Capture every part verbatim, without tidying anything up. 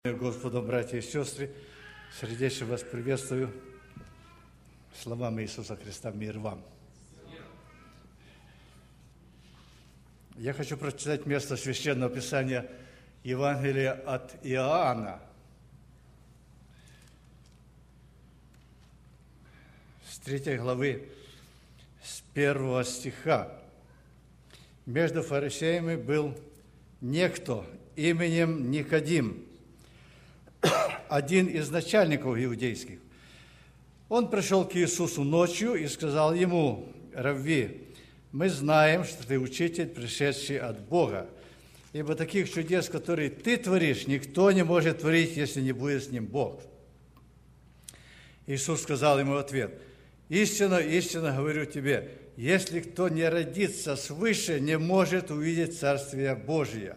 Господу, братья и сестры, сердечно вас приветствую словами Иисуса Христа. Мир вам. Я хочу прочитать место Священного Писания Евангелия от Иоанна. С третьей главы, с первого стиха. Между фарисеями был некто именем Никодим, один из начальников иудейских. Он пришел к Иисусу ночью и сказал ему: «Равви, мы знаем, что ты учитель, пришедший от Бога, ибо таких чудес, которые ты творишь, никто не может творить, если не будет с ним Бог». Иисус сказал ему в ответ: «Истинно, истинно говорю тебе, если кто не родится свыше, не может увидеть Царствие Божие».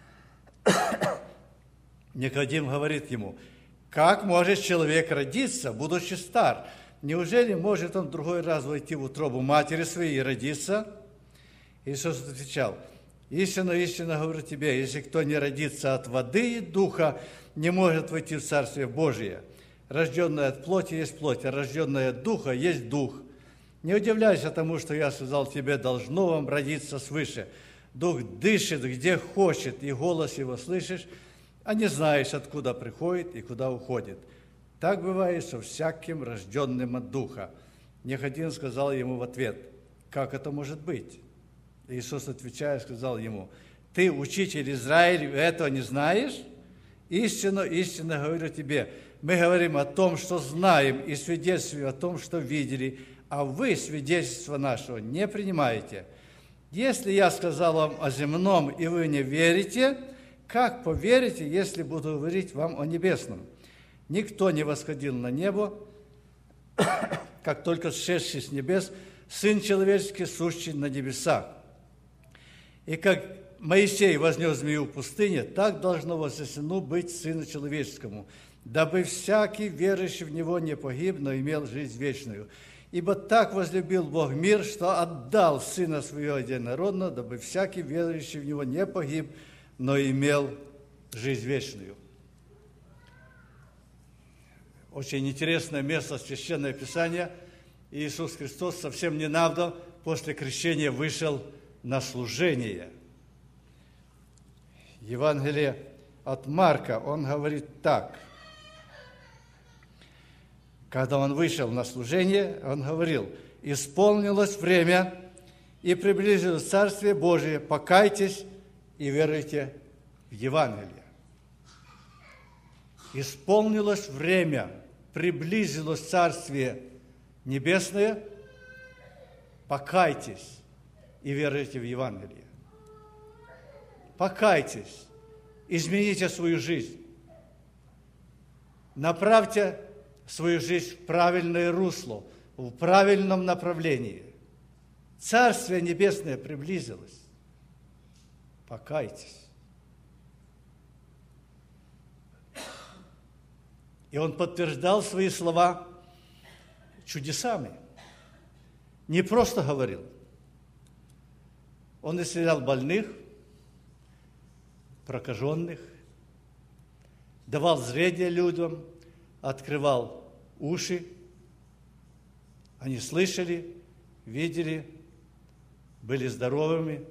Никодим говорит ему: «Как может человек родиться, будучи стар? Неужели может он другой раз войти в утробу матери своей и родиться?» Иисус отвечал: «Истинно, истинно говорю тебе, если кто не родится от воды и духа, не может войти в Царствие Божие. Рожденное от плоти есть плоть, а рожденное от духа есть дух. Не удивляйся тому, что я сказал тебе, должно вам родиться свыше. Дух дышит, где хочет, и голос его слышишь, а не знаешь, откуда приходит и куда уходит. Так бывает со всяким рожденным от Духа». Никодим сказал ему в ответ: «Как это может быть?» Иисус, отвечая, сказал ему: «Ты, учитель Израиль, этого не знаешь? Истинно, истинно говорю тебе, мы говорим о том, что знаем, и свидетельствуем о том, что видели, а вы свидетельства нашего не принимаете. Если я сказал вам о земном, и вы не верите, как поверите, если буду говорить вам о небесном? Никто не восходил на небо, как только сшедший с небес Сын Человеческий, сущий на небесах. И как Моисей вознес змею в пустыне, так должно вознесено быть Сыну Человеческому, дабы всякий, верующий в Него, не погиб, но имел жизнь вечную. Ибо так возлюбил Бог мир, что отдал Сына Своего единородного, дабы всякий, верующий в Него, не погиб, но имел жизнь вечную». Очень интересное место Священного Писания. Иисус Христос совсем недавно после крещения вышел на служение. Евангелие от Марка, он говорит так. Когда он вышел на служение, он говорил: «Исполнилось время, и приблизилось Царствие Божие, покайтесь и веруйте в Евангелие». Исполнилось время, приблизилось Царствие Небесное, покайтесь и веруйте в Евангелие. Покайтесь, измените свою жизнь, направьте свою жизнь в правильное русло, в правильном направлении. Царствие Небесное приблизилось. Покайтесь. И он подтверждал свои слова чудесами. Не просто говорил. Он исцелял больных, прокаженных, давал зрение людям, открывал уши. Они слышали, видели, были здоровыми.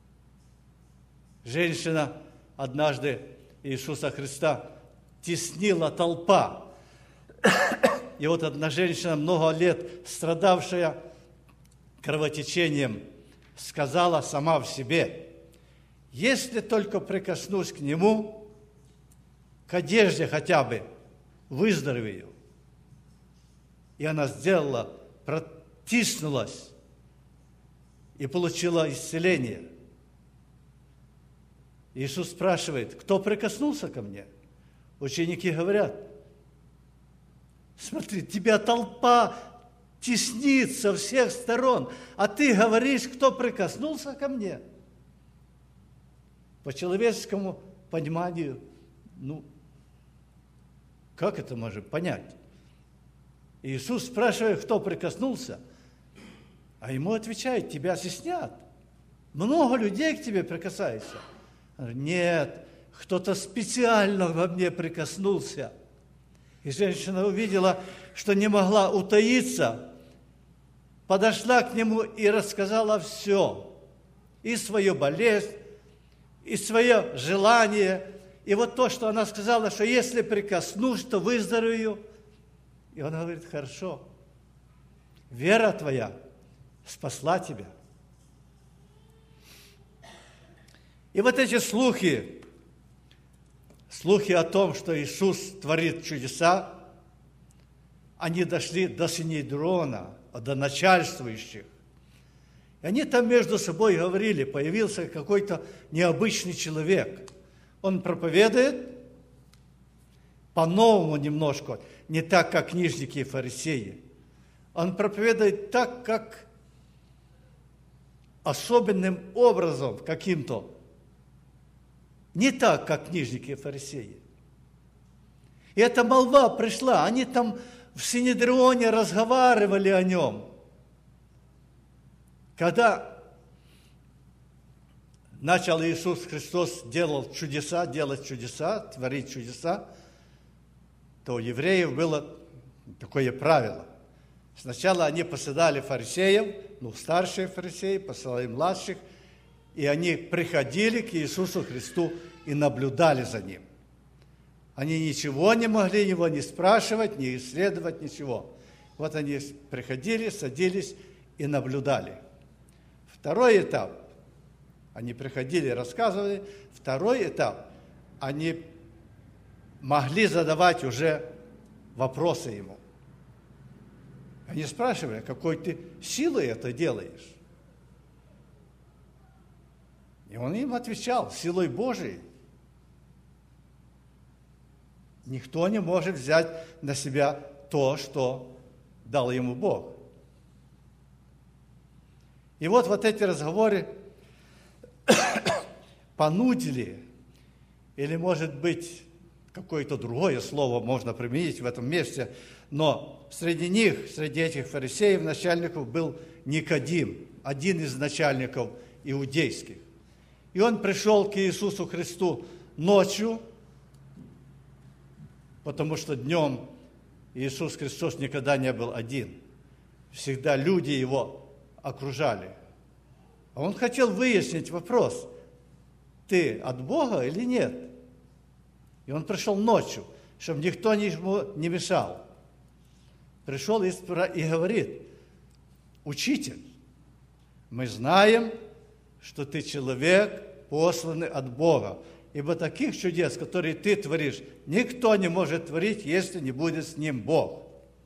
Женщина однажды Иисуса Христа теснила толпа. И вот одна женщина, много лет страдавшая кровотечением, сказала сама в себе: «Если только прикоснусь к нему, к одежде хотя бы, выздоровею». И она сделала, протиснулась и получила исцеление. Иисус спрашивает: «Кто прикоснулся ко мне?» Ученики говорят: «Смотри, тебя толпа теснит со всех сторон, а ты говоришь, кто прикоснулся ко мне?» По человеческому пониманию, ну, как это можно понять? Иисус спрашивает, кто прикоснулся, а ему отвечает: «Тебя стеснят. Много людей к тебе прикасаются». Нет, кто-то специально во мне прикоснулся. И женщина увидела, что не могла утаиться, подошла к нему и рассказала все. И свою болезнь, и свое желание. И вот то, что она сказала, что если прикоснусь, то выздоровею. И он говорит: хорошо, вера твоя спасла тебя. И вот эти слухи, слухи о том, что Иисус творит чудеса, они дошли до Синедрона, до начальствующих. И они там между собой говорили, появился какой-то необычный человек. Он проповедует по-новому немножко, не так, как книжники и фарисеи. Он проповедует так, как особенным образом каким-то. Не так, как книжники и фарисеи. И эта молва пришла, они там в Синедрионе разговаривали о нем. Когда начал Иисус Христос делать чудеса, делать чудеса, творить чудеса, то у евреев было такое правило. Сначала они посылали фарисеев, ну, старшие фарисеи, посылали младших, и они приходили к Иисусу Христу и наблюдали за Ним. Они ничего не могли его не спрашивать, не исследовать, ничего. Вот они приходили, садились и наблюдали. Второй этап. Они приходили, рассказывали. Второй этап. Они могли задавать уже вопросы ему. Они спрашивали: какой ты силой это делаешь? И он им отвечал: силой Божией. Никто не может взять на себя то, что дал ему Бог. И вот, вот эти разговоры понудили, или, может быть, какое-то другое слово можно применить в этом месте, но среди них, среди этих фарисеев, начальников, был Никодим, один из начальников иудейских. И он пришел к Иисусу Христу ночью, потому что днем Иисус Христос никогда не был один. Всегда люди его окружали. А он хотел выяснить вопрос: ты от Бога или нет? И он пришел ночью, чтобы никто ему не мешал. Пришел и говорит: учитель, мы знаем, что ты человек, посланный от Бога. Ибо таких чудес, которые ты творишь, никто не может творить, если не будет с ним Бог.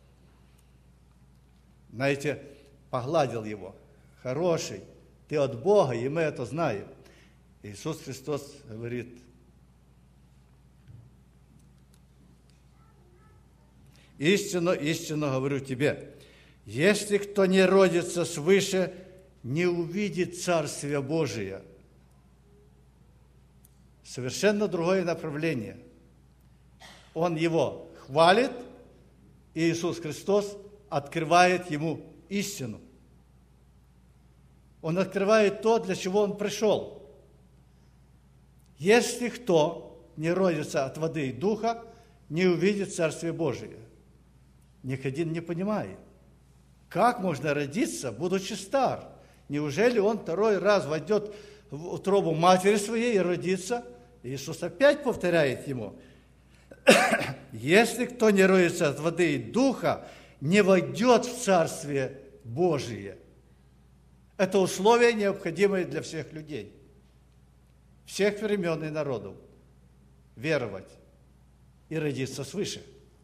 Знаете, погладил его. Хороший, ты от Бога, и мы это знаем. Иисус Христос говорит: истину, истину говорю тебе, если кто не родится свыше, не увидит Царствие Божие. Совершенно другое направление. Он его хвалит, и Иисус Христос открывает ему истину. Он открывает то, для чего он пришел. Если кто не родится от воды и духа, не увидит Царствие Божие. Никодим не понимает, как можно родиться, будучи стар. Неужели он второй раз войдет в утробу матери своей и родится? Иисус опять повторяет ему: если кто не родится от воды и духа, не войдет в Царствие Божие. Это условие, необходимое для всех людей, всех времен и народов. Веровать и родиться свыше.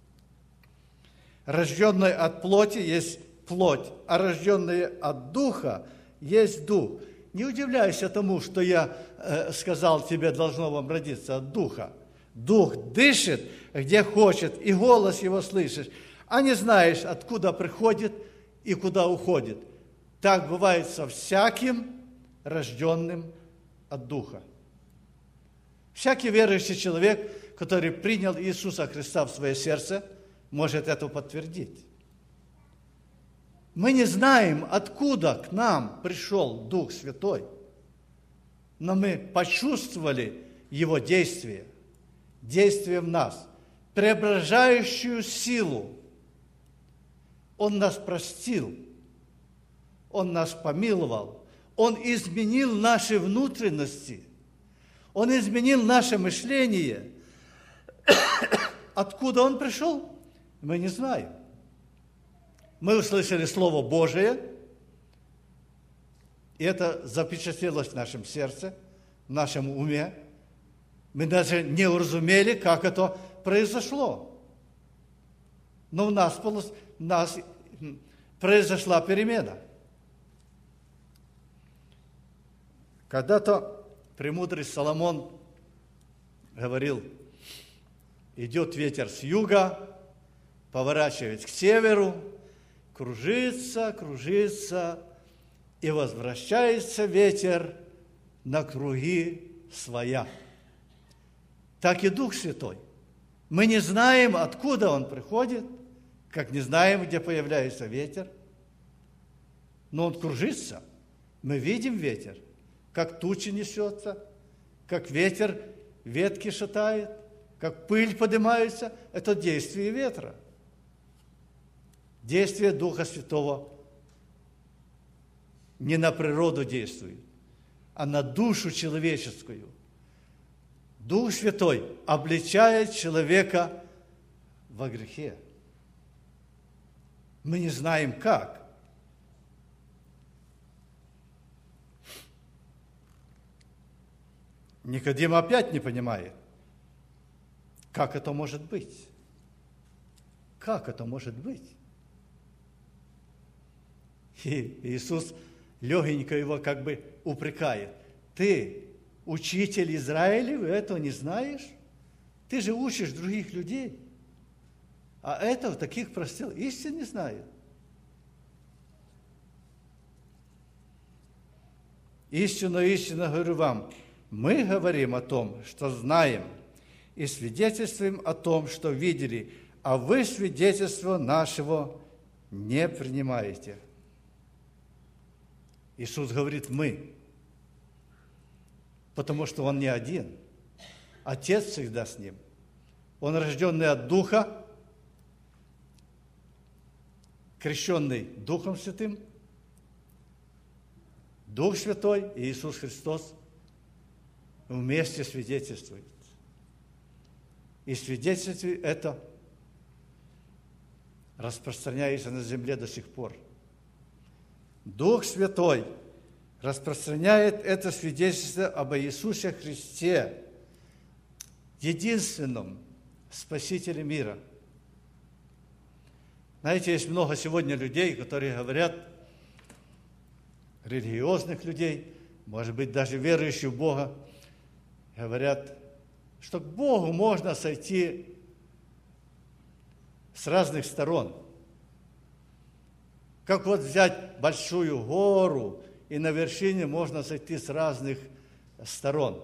Рожденный от плоти есть плоть, а рожденный от духа есть дух. Не удивляйся тому, что я э, сказал тебе, должно вам родиться от духа. Дух дышит, где хочет, и голос его слышишь, а не знаешь, откуда приходит и куда уходит. Так бывает со всяким рожденным от духа. Всякий верующий человек, который принял Иисуса Христа в свое сердце, может это подтвердить. Мы не знаем, откуда к нам пришел Дух Святой, но мы почувствовали Его действие, действие в нас, преображающую силу. Он нас простил, Он нас помиловал, Он изменил наши внутренности, Он изменил наше мышление. Откуда Он пришел, мы не знаем. Мы услышали Слово Божие, и это запечатлелось в нашем сердце, в нашем уме. Мы даже не уразумели, как это произошло. Но в нас, в нас произошла перемена. Когда-то премудрый Соломон говорил: идет ветер с юга, поворачивает к северу, кружится, кружится, и возвращается ветер на круги своя. Так и Дух Святой. Мы не знаем, откуда Он приходит, как не знаем, где появляется ветер, но Он кружится. Мы видим ветер, как тучи несется, как ветер ветки шатает, как пыль поднимается. Это действие ветра. Действие Духа Святого не на природу действует, а на душу человеческую. Дух Святой обличает человека во грехе. Мы не знаем, как. Никодим опять не понимает, как это может быть. Как это может быть? И Иисус легенько его как бы упрекает. Ты, учитель Израилев, этого не знаешь? Ты же учишь других людей. А этого таких простых истин не знают. Истинно, истинно говорю вам, мы говорим о том, что знаем, и свидетельствуем о том, что видели, а вы свидетельство нашего не принимаете. Иисус говорит «мы», потому что Он не один. Отец всегда с Ним. Он рожденный от Духа, крещенный Духом Святым, Дух Святой и Иисус Христос вместе свидетельствуют. И свидетельствие это распространяется на земле до сих пор. Дух Святой распространяет это свидетельство об Иисусе Христе, единственном Спасителе мира. Знаете, есть много сегодня людей, которые говорят, религиозных людей, может быть, даже верующих в Бога, говорят, что к Богу можно сойти с разных сторон. Как вот взять большую гору, и на вершине можно сойти с разных сторон.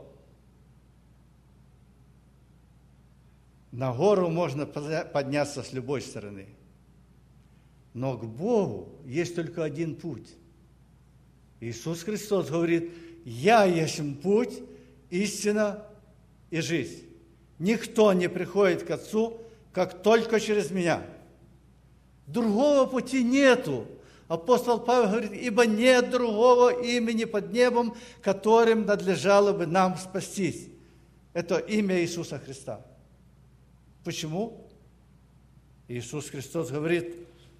На гору можно подняться с любой стороны. Но к Богу есть только один путь. Иисус Христос говорит, «Я есть путь, истина и жизнь. Никто не приходит к Отцу, как только через Меня». Другого пути нету. Апостол Павел говорит, «Ибо нет другого имени под небом, которым надлежало бы нам спастись». Это имя Иисуса Христа. Почему? Иисус Христос говорит,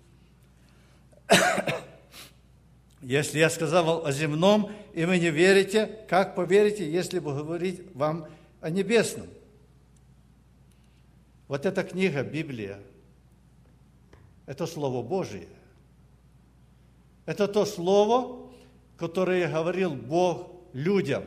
«Если я сказал о земном, и вы не верите, как поверите, если бы говорить вам о небесном?» Вот эта книга, Библия, это Слово Божие. Это то Слово, которое говорил Бог людям.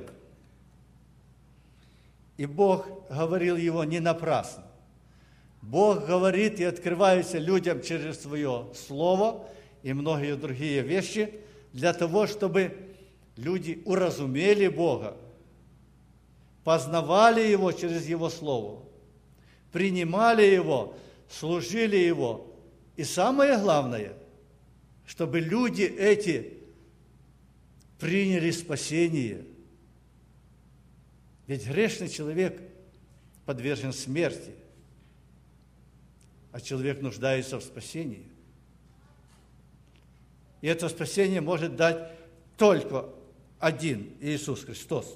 И Бог говорил его не напрасно. Бог говорит и открывается людям через свое Слово и многие другие вещи для того, чтобы люди уразумели Бога, познавали Его через Его Слово, принимали Его, служили Его. И самое главное, чтобы люди эти приняли спасение, Ведь грешный человек подвержен смерти, а человек нуждается в спасении. И это спасение может дать только один Иисус Христос.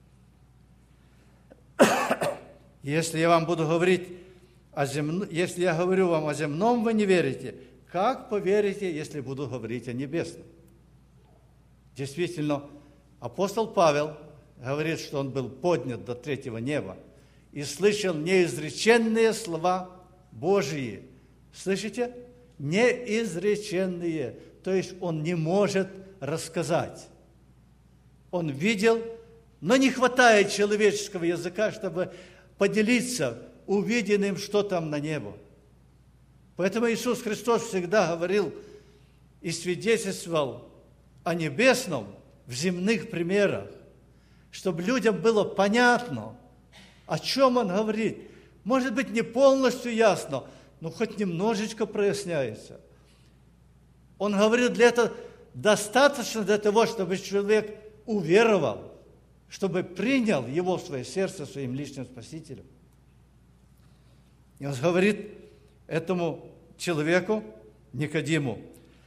Если я вам буду говорить о земном, если я говорю вам о земном, вы не верите, как поверите, если буду говорить о небесном? Действительно, апостол Павел говорит, что он был поднят до третьего неба и слышал неизреченные слова Божьи. Слышите? Неизреченные. То есть он не может рассказать. Он видел, но не хватает человеческого языка, чтобы поделиться увиденным, что там на небо. Поэтому Иисус Христос всегда говорил и свидетельствовал о небесном в земных примерах, чтобы людям было понятно, о чем Он говорит. Может быть, не полностью ясно, но хоть немножечко проясняется. Он говорил, для этого достаточно для того, чтобы человек уверовал, чтобы принял его в свое сердце своим личным спасителем. И он говорит этому человеку, Никодиму,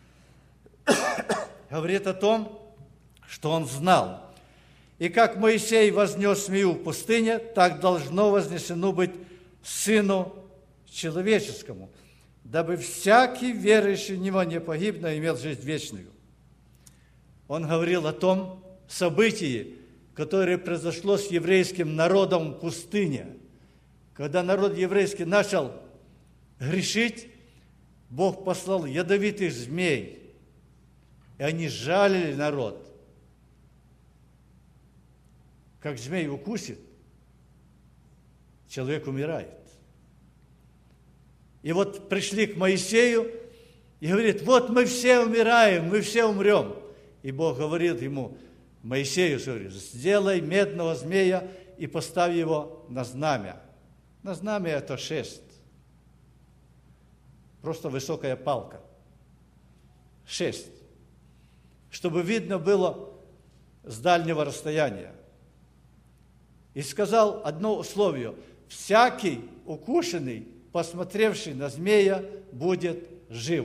говорит о том, что он знал. И как Моисей вознес змею в пустыне, так должно вознесено быть Сыну Человеческому, дабы всякий верующий в Него не погиб, но имел жизнь вечную. Он говорил о том событии, которое произошло с еврейским народом в пустыне. Когда народ еврейский начал грешить, Бог послал ядовитых змей, и они жалили народ. Как змей укусит, человек умирает. И вот пришли к Моисею и говорит, вот мы все умираем, мы все умрем. И Бог говорит ему, Моисею, говорит, сделай медного змея и поставь его на знамя. На знамя это шест. Просто высокая палка. Шест. Чтобы видно было с дальнего расстояния. И сказал одно условие. Всякий укушенный, посмотревший на змея, будет жив.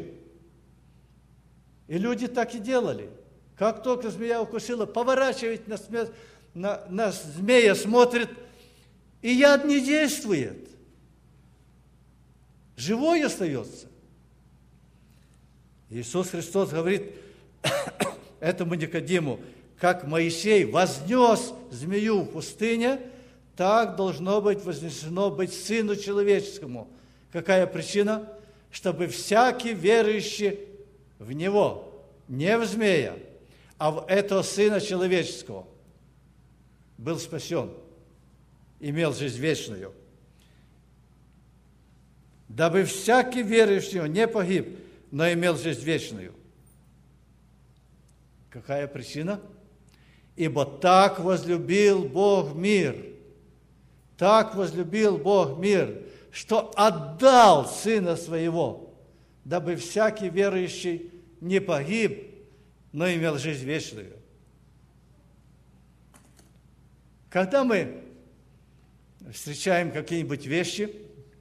И люди так и делали. Как только змея укусила, поворачивает на, смерть, на, на змея, смотрит, и яд не действует. Живой остается. Иисус Христос говорит этому Никодиму, как Моисей вознес змею в пустыне, так должно быть вознесено быть Сыну Человеческому. Какая причина? Чтобы всякий верующий в Него, не в змея, а в этого Сына Человеческого, был спасен, имел жизнь вечную. Дабы всякий верующий в Него не погиб, но имел жизнь вечную. Какая причина? Ибо так возлюбил Бог мир, так возлюбил Бог мир, что отдал Сына Своего, дабы всякий верующий не погиб, но имел жизнь вечную. Когда мы встречаем какие-нибудь вещи,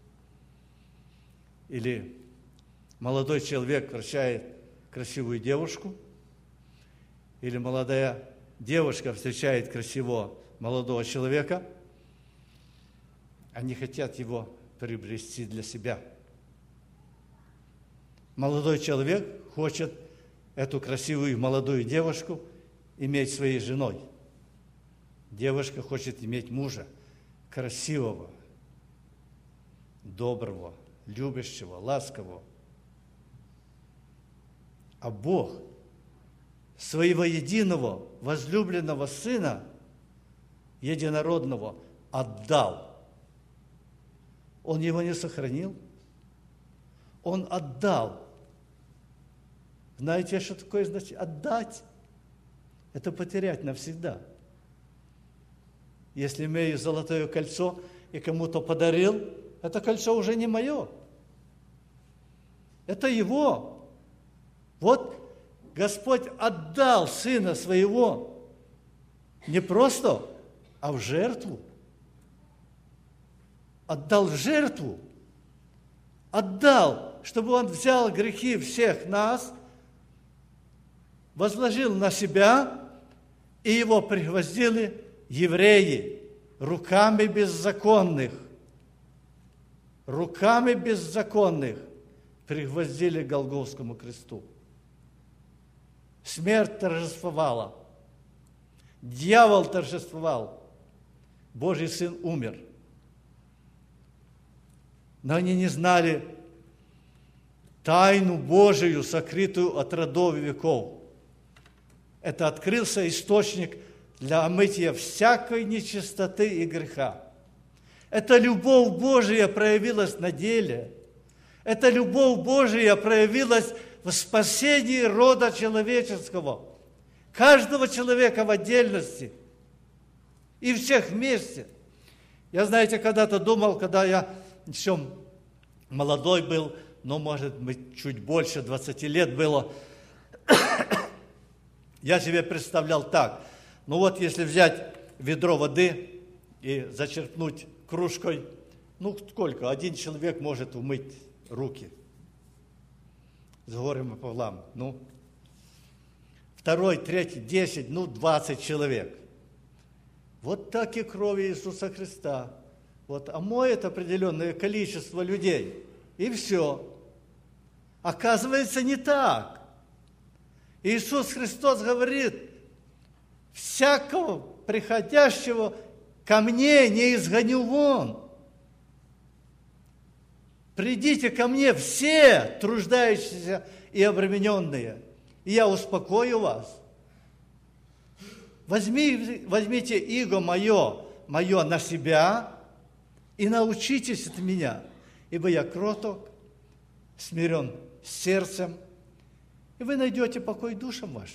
или молодой человек встречает красивую девушку, или молодая девушка встречает красивого молодого человека, они хотят его приобрести для себя. Молодой человек хочет эту красивую молодую девушку иметь своей женой. Девушка хочет иметь мужа красивого, доброго, любящего, ласкового. А Бог своего единого, возлюбленного Сына, единородного, отдал. Он его не сохранил, Он отдал. Знаете, что такое значит отдать? Это потерять навсегда. Если имею золотое кольцо и кому-то подарил, это кольцо уже не мое. Это его. Вот Господь отдал Сына Своего не просто, а в жертву. отдал жертву, отдал, чтобы Он взял грехи всех нас, возложил на себя, и Его пригвоздили евреи руками беззаконных. Руками беззаконных пригвоздили к Голгофскому кресту. Смерть торжествовала. Дьявол торжествовал. Божий Сын умер. Но они не знали тайну Божию, сокрытую от родов и веков. Это открылся источник для омытия всякой нечистоты и греха. Эта любовь Божия проявилась на деле. Эта любовь Божия проявилась в спасении рода человеческого. Каждого человека в отдельности. И всех вместе. Я, знаете, когда-то думал, когда я еще молодой был, ну, может быть, чуть больше, двадцати лет было, я себе представлял так. Ну вот, если взять ведро воды и зачерпнуть кружкой, ну, сколько? Один человек может умыть руки с горем и пополам. Ну, второй, третий, десять, ну, двадцать человек. Вот так и кровь Иисуса Христа. Вот омоет определенное количество людей. И все. Оказывается, не так. Иисус Христос говорит, всякого приходящего ко мне не изгоню вон. Придите ко мне все труждающиеся и обремененные, и я успокою вас. Возьми, возьмите иго мое, мое на себя и научитесь от меня, ибо я кроток, смирен сердцем, и вы найдете покой душам вашим.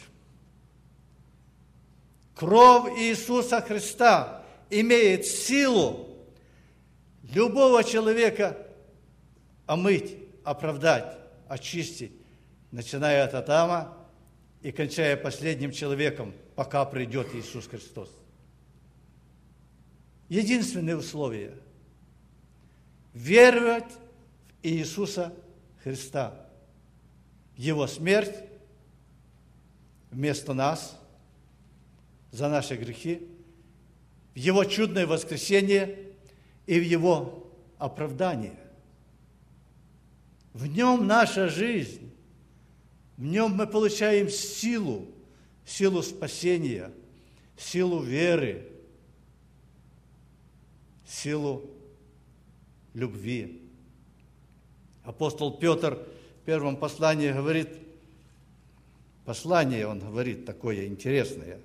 Кровь Иисуса Христа имеет силу любого человека омыть, оправдать, очистить, начиная от Адама и кончая последним человеком, пока придет Иисус Христос. Единственное условие – веровать в Иисуса Христа, в Его смерть вместо нас, за наши грехи, в Его чудное воскресение и в Его оправдание. В Нем наша жизнь, в Нем мы получаем силу, силу спасения, силу веры, силу любви. Апостол Петр в первом послании говорит, послание он говорит такое интересное.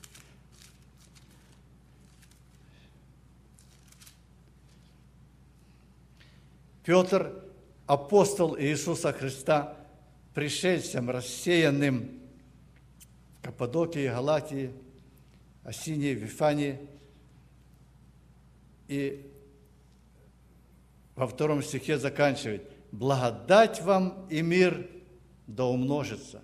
Петр, апостол Иисуса Христа, пришельцем, рассеянным в Каппадокии, Галатии, Асинии, Вифании. И во втором стихе заканчивает: «Благодать вам и мир да умножится».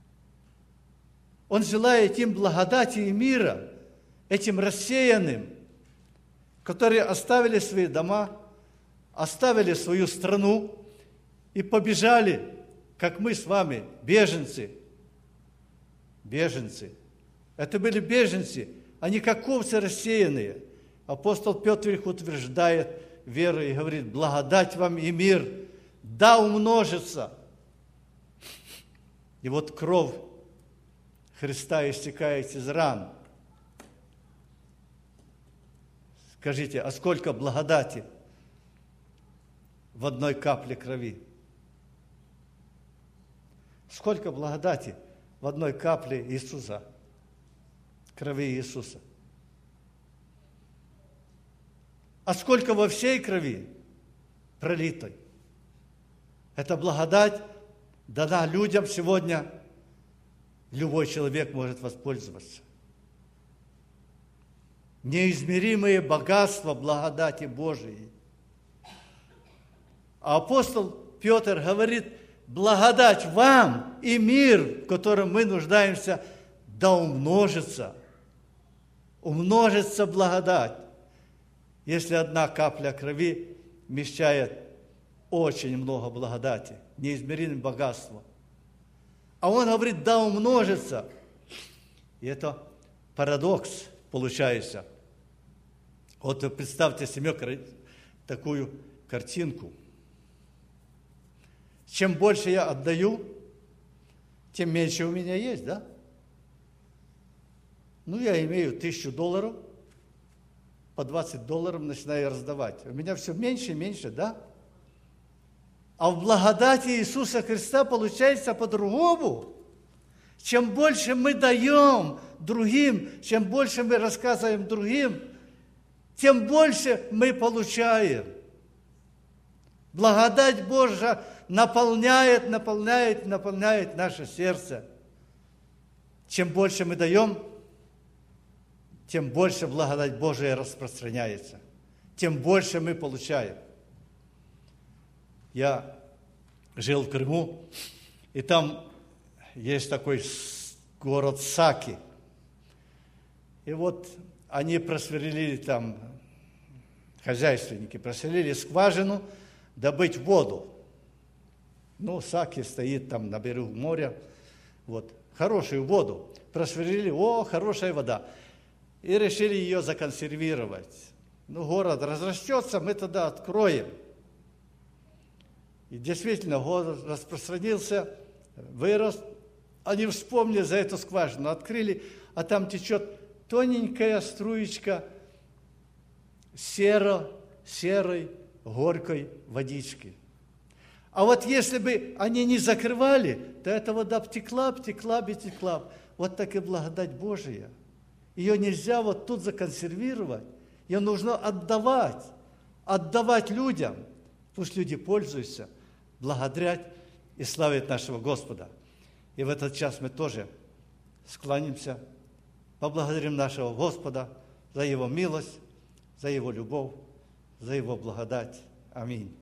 Он желает им благодати и мира, этим рассеянным, которые оставили свои дома, оставили свою страну и побежали, как мы с вами, беженцы. Беженцы. Это были беженцы, они как овцы рассеянные. Апостол Петр их утверждает верой и говорит: благодать вам и мир, да умножится. И вот кровь Христа истекает из ран. Скажите, а сколько благодати в одной капле крови? Сколько благодати в одной капле Иисуса, крови Иисуса? А сколько во всей крови пролитой? Эта благодать дана людям сегодня, любой человек может воспользоваться. Неизмеримые богатства благодати Божией. А апостол Петр говорит: благодать вам и мир, в котором мы нуждаемся, да умножится. Умножится благодать. Если одна капля крови вмещает очень много благодати, неизмеримое богатство. А он говорит, да умножится. И это парадокс получается. Вот вы представьте себе такую картинку. Чем больше я отдаю, тем меньше у меня есть, да? Ну, я имею тысячу долларов, по двадцать долларов начинаю раздавать. У меня все меньше и меньше, да? А в благодати Иисуса Христа получается по-другому. Чем больше мы даем другим, чем больше мы рассказываем другим, тем больше мы получаем. Благодать Божья наполняет, наполняет, наполняет наше сердце. Чем больше мы даем, тем больше благодать Божия распространяется, тем больше мы получаем. Я жил в Крыму, и там есть такой город Саки. И вот они просверлили там, хозяйственники, просверлили скважину, добыть воду. Ну, Саки стоит там на берегу моря, вот, хорошую воду. Просверлили, о, хорошая вода. И решили ее законсервировать. Ну, город разрастется, мы тогда откроем. И действительно, город распространился, вырос. Они вспомнили за эту скважину, открыли, а там течет тоненькая струечка серо, серой, горькой водички. А вот если бы они не закрывали, то эта вода потекла, потекла, потекла. Вот так и благодать Божия. Ее нельзя вот тут законсервировать. Ее нужно отдавать. Отдавать людям. Пусть люди пользуются, благодарят и славят нашего Господа. И в этот час мы тоже склонимся, поблагодарим нашего Господа за Его милость, за Его любовь, за Его благодать. Аминь.